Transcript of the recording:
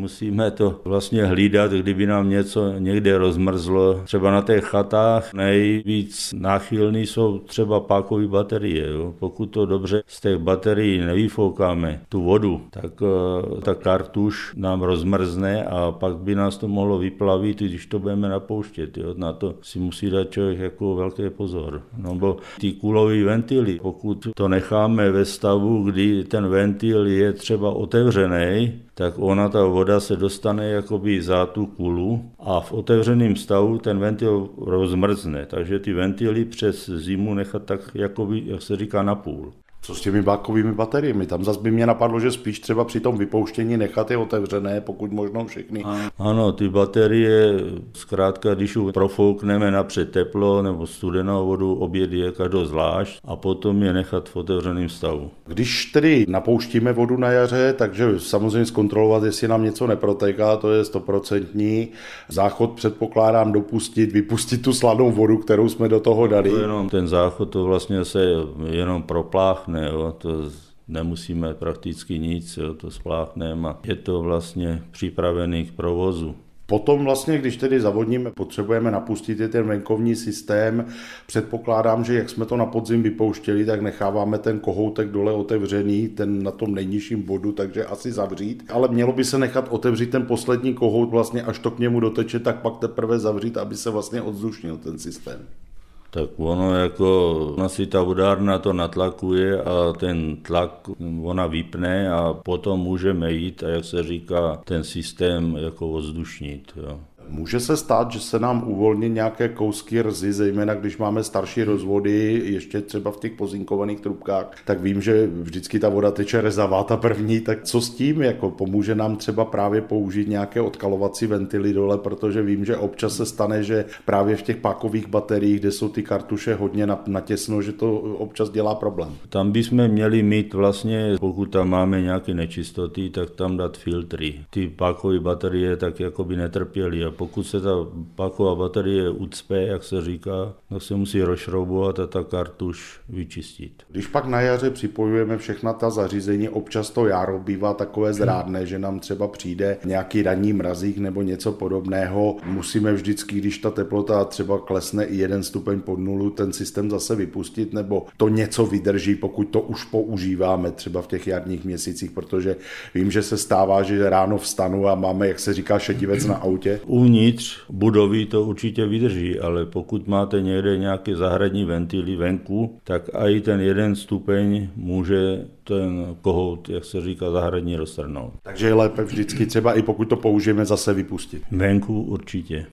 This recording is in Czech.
musíme to vlastně hlídat, kdyby nám něco někde rozmrzlo. Třeba na těch chatách nejvíc náchylný jsou třeba pákové baterie. Jo. Pokud to dobře z těch baterií nevyfoukáme tu vodu, tak ta kartuš nám rozmrzne a pak by nás to mohlo vyplavit, když to budeme napouštět. Jo. Na to si musí dát člověk jako velký pozor. No bo ty kulový ventily, pokud to necháme ve stavu, kdy ten ventil je třeba otevřený, tak ta voda se dostane jakoby za tu kulu a v otevřeném stavu ten ventil rozmrzne. Takže ty ventily přes zimu nechat tak jakoby, jak se říká, napůl. Co s těmi pákovými bateriemi? Tam zase by mě napadlo, že spíš třeba při tom vypouštění nechat je otevřené, pokud možno všechny. Ano, ty baterie, zkrátka, když ju profoukneme napřed teplo nebo studenou vodu, oběd je každou zvlášť a potom je nechat v otevřeném stavu. Když tedy napouštíme vodu na jaře, takže samozřejmě zkontrolovat, jestli nám něco neprotéká, to je 100%. Záchod předpokládám vypustit tu sladou vodu, kterou jsme do toho dali. To jenom ten záchod, to vlastně se jenom propláchne. Jo, to nemusíme prakticky nic, jo, to spláchneme a je to vlastně připravený k provozu. Potom vlastně, když tedy zavodníme, potřebujeme napustit i ten venkovní systém. Předpokládám, že jak jsme to na podzim vypouštěli, tak necháváme ten kohoutek dole otevřený, ten na tom nejnižším bodu, takže asi zavřít. Ale mělo by se nechat otevřít ten poslední kohout vlastně, až to k němu doteče, tak pak teprve zavřít, aby se vlastně odzdušnil ten systém. Tak ona si ta vodárna to natlakuje a ten tlak ona vypne a potom můžeme jít a jak se říká, ten systém jako odzdušnit. Jo. Může se stát, že se nám uvolní nějaké kousky rzy, zejména když máme starší rozvody, ještě třeba v těch pozinkovaných trubkách, tak vím, že vždycky ta voda teče rezavá ta první, tak co s tím? Jako pomůže nám třeba právě použít nějaké odkalovací ventily dole, protože vím, že občas se stane, že právě v těch pákových bateriích, kde jsou ty kartuše hodně natěsno, že to občas dělá problém. Tam bychom měli mít vlastně, pokud tam máme nějaké nečistoty, tak tam dát filtry. Ty pákové baterie tak jako by netrpěly. Pokud se ta páková baterie ucpe, jak se říká, tak se musí rozšroubovat a ta kartuš vyčistit. Když pak na jaře připojujeme všechna ta zařízení, občas to jaro bývá takové zrádné, že nám třeba přijde nějaký ranní mrazík nebo něco podobného. Musíme vždycky, když ta teplota třeba klesne i 1 stupeň pod nulu, ten systém zase vypustit, nebo to něco vydrží, pokud to už používáme třeba v těch jarních měsících, protože vím, že se stává, že ráno vstanu a máme, jak se říká, šedivec na autě. Uvnitř budovy to určitě vydrží, ale pokud máte někde nějaké zahradní ventily venku, tak i ten 1 stupeň může ten kohout, jak se říká, zahradní roztrhnout. Takže je lépe vždycky třeba i pokud to použijeme zase vypustit. Venku určitě.